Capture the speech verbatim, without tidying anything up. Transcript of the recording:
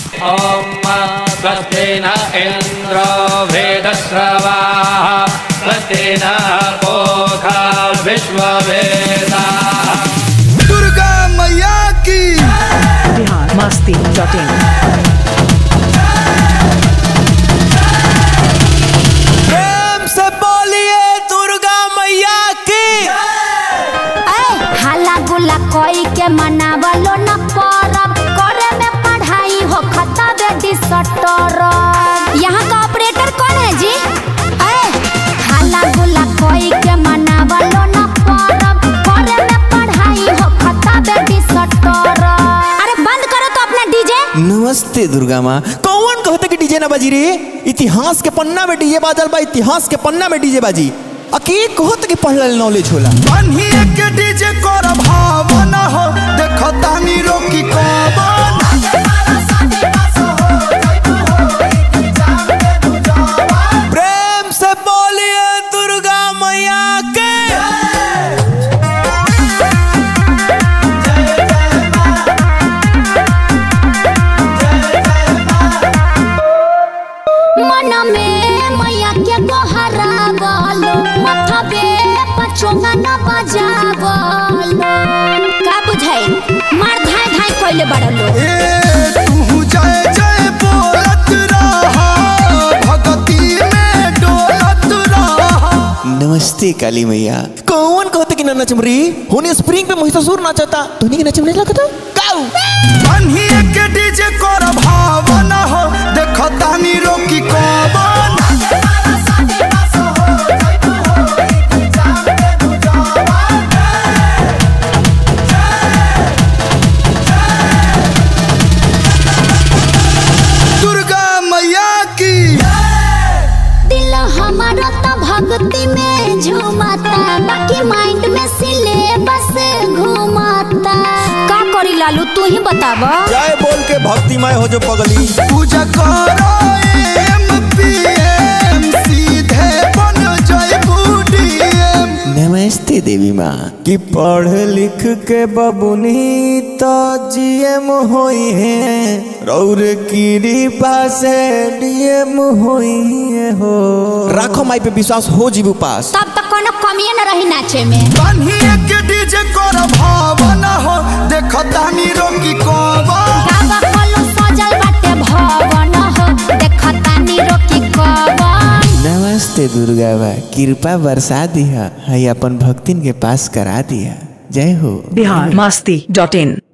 ओम स्वस्ति न इंद्रो वेदस्रवाः स्वस्ति न पूषा विश्ववेदाः। दुर्गा मैया की बिहार मस्ती डॉट इन। प्रेम से बोलिए दुर्गा मैया की। हाला गुला कोई के मनावलो न परब करे में पढ़ाई हो खता बेटी सटर। यहाँ का ऑपरेटर कौन है जी? हाला गुला कोई के मनावलो न परब करे में पढ़ाई हो खता बेटी सटर। अरे बंद करो तो अपना डीजे। नमस्ते दुर्गा माँ। कौन कहते कि डीजे ना बाजी रे? इतिहास के पन्ना में डीजे बाजल बा, इतिहास के पन्ना में डीजे बाजी। अके कहत कि पढ़ल नॉलेज होला। बन्हिए के डीजे कर भावना हो देखो तानी रोकी कौन। प्रेम से बोलिए दुर्गा मैया के। मन में मैया के गोहरा बोलो मथबे पचोंगा न बजावलो। का बुझाई मार धाय धाय कोइले बड़लो। ए तू जय जय बोलत रहा भक्ति में डोलत रहा। नमस्ते काली मैया। कौन कहते कि ना नचमरी? होने स्प्रिंग पे महिषासुर नाचता तो नहीं नचमरी लगता। गाओ बन्हिए के डीजे कर भावना हो देखो तानी रोकी कौन। दुर्गा मैया की। दिल हमारा तो भक्ति में झूमता बाकी माइंड में सिलेबस घूमता। का करी लालू तू ही बतावा। जय बोल के भक्तिमय हो जो पगली। पूजा करो एम पी एम सीधे बन जय बूडीएम। नमस्ते देवी माँ। कि पढ़ लिख के बबुनी तो जीएम होई है रौर की पास डीएम होई है हो। राखो माई पे विश्वास हो जीवू पास। तब तक कोनो कमिए न रही नाचे में। बन्हिए के डीजे कर भावना हो देखो तानी रोकी कौन। गावा कलो सजल बाटे भवन हो देखा तानी रोकी कवन। नमस्ते दुर्गा बा। कृपा बरसा दिया है अपन भक्तिन के पास करा दिया। जय हो। बिहार मस्ती डॉट इन।